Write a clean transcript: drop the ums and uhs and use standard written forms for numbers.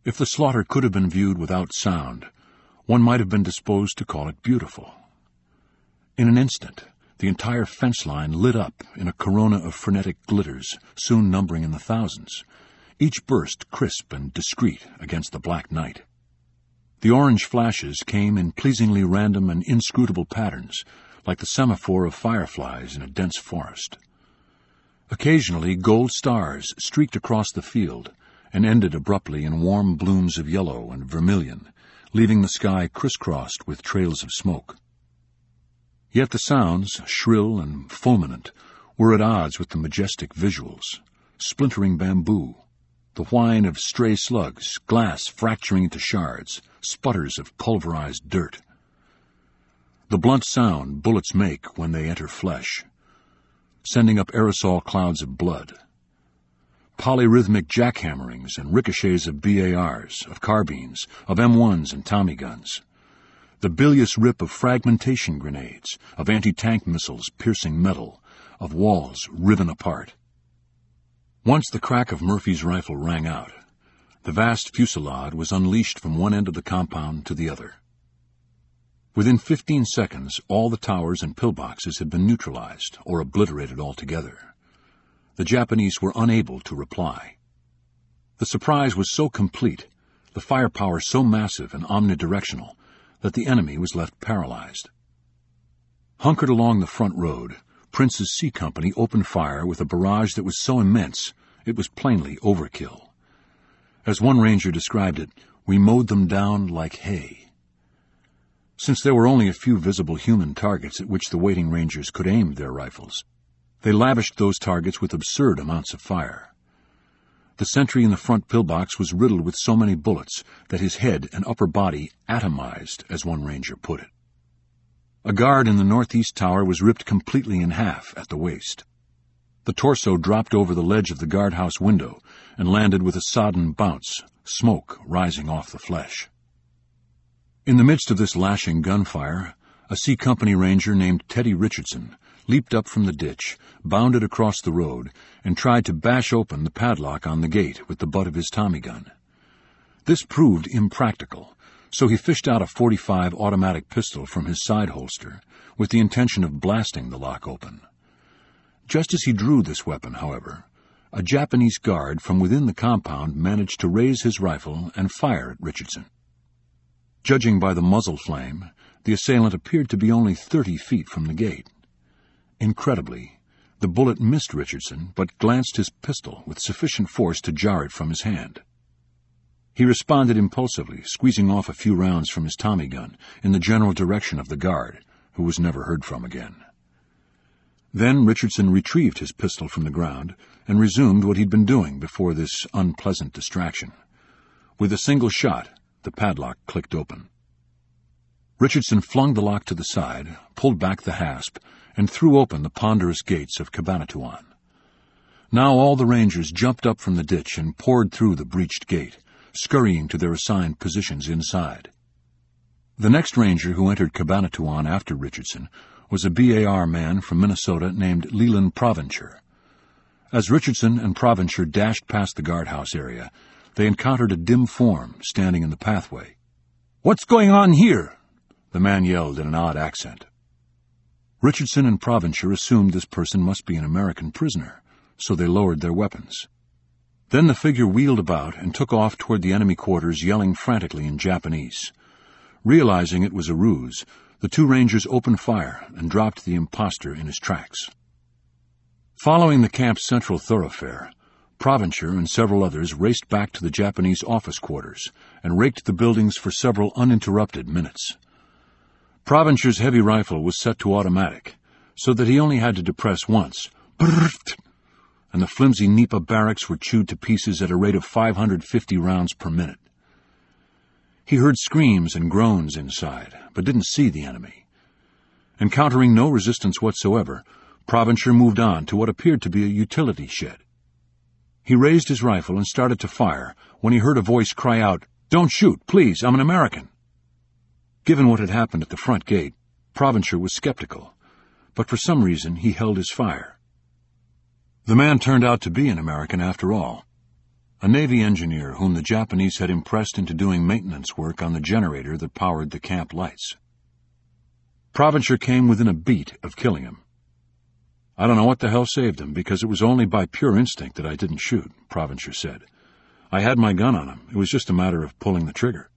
If the slaughter could have been viewed without sound, one might have been disposed to call it beautiful. In an instant, the entire fence line lit up in a corona of frenetic glitters, soon numbering in the thousands, each burst crisp and discreet against the black night. The orange flashes came in pleasingly random and inscrutable patterns, like the semaphore of fireflies in a dense forest. Occasionally, gold stars streaked across the field and ended abruptly in warm blooms of yellow and vermilion, leaving the sky crisscrossed with trails of smoke. Yet the sounds, shrill and fulminant, were at odds with the majestic visuals: splintering bamboo, the whine of stray slugs, glass fracturing into shards, sputters of pulverized dirt. The blunt sound bullets make when they enter flesh, sending up aerosol clouds of blood. Polyrhythmic jackhammerings and ricochets of BARs, of carbines, of M1s and Tommy guns. The bilious rip of fragmentation grenades, of anti-tank missiles piercing metal, of walls riven apart. Once the crack of Murphy's rifle rang out, the vast fusillade was unleashed from one end of the compound to the other. Within 15 seconds, all the towers and pillboxes had been neutralized or obliterated altogether. The Japanese were unable to reply. The surprise was so complete, the firepower so massive and omnidirectional, that the enemy was left paralyzed. Hunkered along the front road, Prince's C Company opened fire with a barrage that was so immense it was plainly overkill. As one ranger described it, "We mowed them down like hay." Since there were only a few visible human targets at which the waiting rangers could aim their rifles, they lavished those targets with absurd amounts of fire. The sentry in the front pillbox was riddled with so many bullets that his head and upper body atomized, as one ranger put it. A guard in the northeast tower was ripped completely in half at the waist. The torso dropped over the ledge of the guardhouse window and landed with a sodden bounce, smoke rising off the flesh. In the midst of this lashing gunfire, a C Company ranger named Teddy Richardson leaped up from the ditch, bounded across the road, and tried to bash open the padlock on the gate with the butt of his Tommy gun. This proved impractical, so he fished out a .45 automatic pistol from his side holster with the intention of blasting the lock open. Just as he drew this weapon, however, a Japanese guard from within the compound managed to raise his rifle and fire at Richardson. Judging by the muzzle flame, the assailant appeared to be only 30 feet from the gate. Incredibly, the bullet missed Richardson, but glanced his pistol with sufficient force to jar it from his hand. He responded impulsively, squeezing off a few rounds from his Tommy gun in the general direction of the guard, who was never heard from again. Then Richardson retrieved his pistol from the ground and resumed what he'd been doing before this unpleasant distraction. With a single shot, the padlock clicked open. Richardson flung the lock to the side, pulled back the hasp, and threw open the ponderous gates of Cabanatuan. Now all the rangers jumped up from the ditch and poured through the breached gate, scurrying to their assigned positions inside. The next ranger who entered Cabanatuan after Richardson was a BAR man from Minnesota named Leland Provencher. As Richardson and Provencher dashed past the guardhouse area, they encountered a dim form standing in the pathway. "What's going on here?" the man yelled in an odd accent. Richardson and Provencher assumed this person must be an American prisoner, so they lowered their weapons. Then the figure wheeled about and took off toward the enemy quarters, yelling frantically in Japanese. Realizing it was a ruse, the two rangers opened fire and dropped the impostor in his tracks. Following the camp's central thoroughfare, Provencher and several others raced back to the Japanese office quarters and raked the buildings for several uninterrupted minutes. Provencher's heavy rifle was set to automatic, so that he only had to depress once, brrrt, and the flimsy Nipa barracks were chewed to pieces at a rate of 550 rounds per minute. He heard screams and groans inside, but didn't see the enemy. Encountering no resistance whatsoever, Provencher moved on to what appeared to be a utility shed. He raised his rifle and started to fire when he heard a voice cry out, "Don't shoot, please, I'm an American." Given what had happened at the front gate, Provencher was skeptical, but for some reason he held his fire. The man turned out to be an American after all. a Navy engineer whom the Japanese had impressed into doing maintenance work on the generator that powered the camp lights. Provencher came within a beat of killing him. "I don't know what the hell saved him, because it was only by pure instinct that I didn't shoot," Provencher said. "I had my gun on him. It was just a matter of pulling the trigger."